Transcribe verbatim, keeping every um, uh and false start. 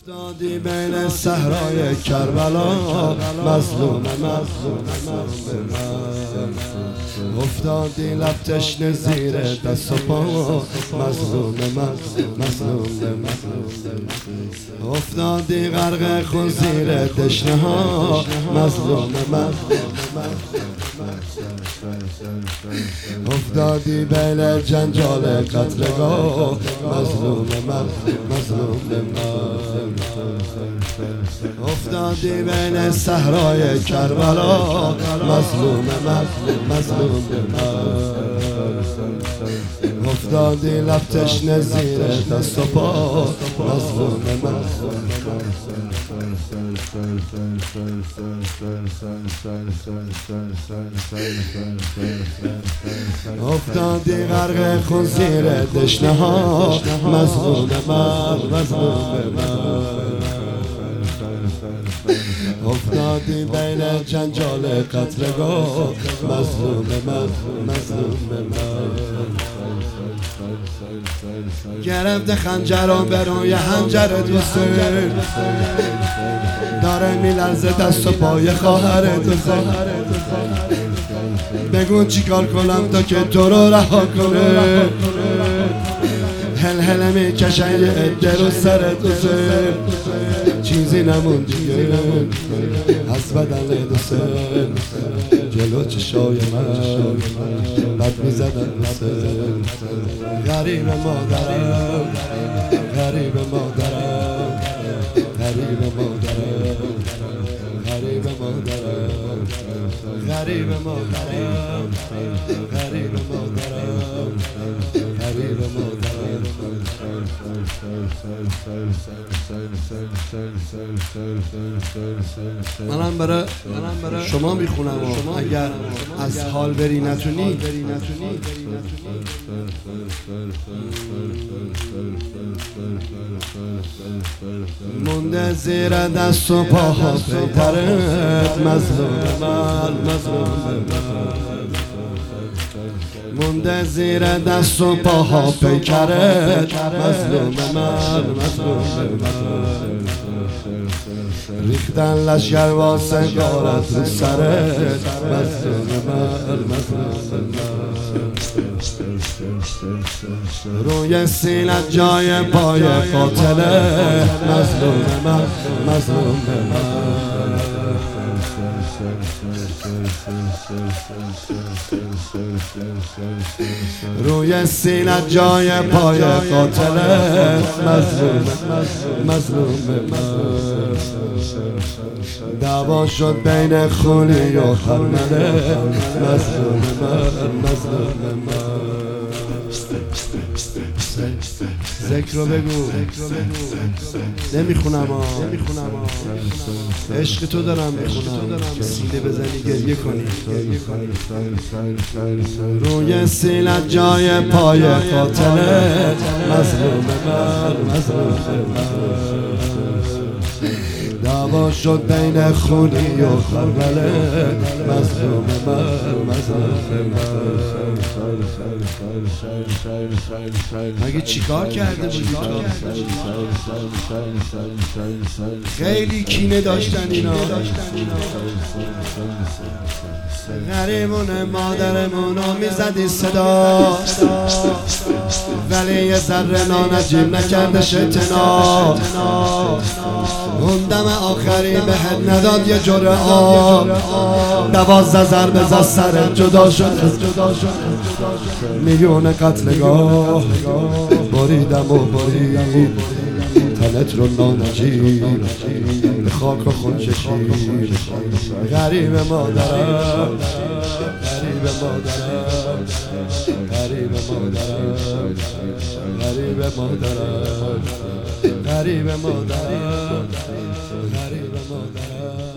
افتادی بین صحرای کربلا، مظلوم مظلوم مظلوم افتادی لب تشنه زیر دست و پا، مظلوم مظلوم مظلوم افتادی غرق خون زیر تشنه ها، مظلوم مظلوم افتادی بین جنجال قتلگاه، مظلوم مظلوم افتادی بین صحرای کربلا، مظلوم مظلوم افتادی لب تشنه زیر دست و پا، مظلوم افتادی غرق خون زیر دشنه ها، مظلوم مظلوم افتادی بین جنجال قتلگاه، مظلوم مظلوم گرفته خنجرم به روی حنجر دوست داره میلرزه دست و پای خواهر دوست. بگو چی کار کنم تا که تو رو رها کنه، هل هل میکشن یه عده رو سر دوست، چیزی نمون دیگه از بدن دوست. جلو چشای من بد میزدن دوست، غریب مادرم غریب مادرم غریب مادرم غریب مادرم غریب مادرم غریب مادرم غریب مادرم. منم برای شما میخونم، اگر از حال بری نتونی. مونده زیر دست و پاها پیترت، مظلوم مظلوم مونده زیر دست و پاها پیکرت، مظلوم مظلوم ریختن لشگر واسه گارت رو سرت، مظلوم مظلوم روی سینت جای پای قاتله، مظلوم مظلوم روی سینت جای پای قاتله، مظلوم مظلوم دعوا شد بین خونی و خرمنه، مظلوم مظلوم ذکر رو بگو نمیخونم ها، عشق تو دارم میخونم، سینه بزنی گریه کنی. روی سینت جای پای قاتله، مظلوم مظلوم دعوا شد بین خونی و خربله، مظلوم مظلوم مگه چیکار کرده بودی تو؟ خیلی کینه داشتن اینا. غریبون مادرمونو میزدی صدا، ولی یه ذره نانجیب نکرده شتنا. اون دم آخری بهت نداد یه جرعه آب، دوازده ضربه زد سرت جدا شد. میلیون قتلگاه بریدم و برید تنت رو نانجیب به خاک و خون کشید. غریب مادرم غریب مادرم غریب مادرم غریب مادرم غریب مادرم غریب مادرم